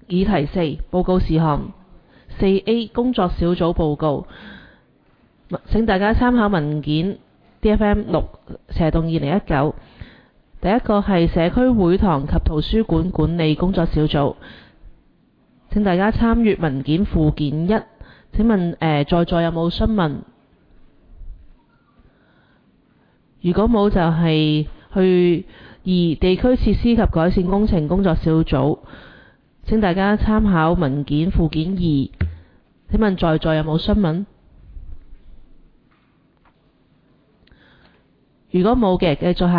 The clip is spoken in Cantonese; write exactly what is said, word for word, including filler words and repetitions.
議題四報告事項。四 A 工作小組報告，請大家參考文件 D F M 六斜洞二零一九。第一個係社區會堂及圖書館管理工作小組，請大家參閱文件附件一。請問誒、呃、在座有冇詢問？如果冇就係去二地區設施及改善工程工作小組，請大家參考文件附件二。請問在座有冇詢問？如果冇嘅，繼續下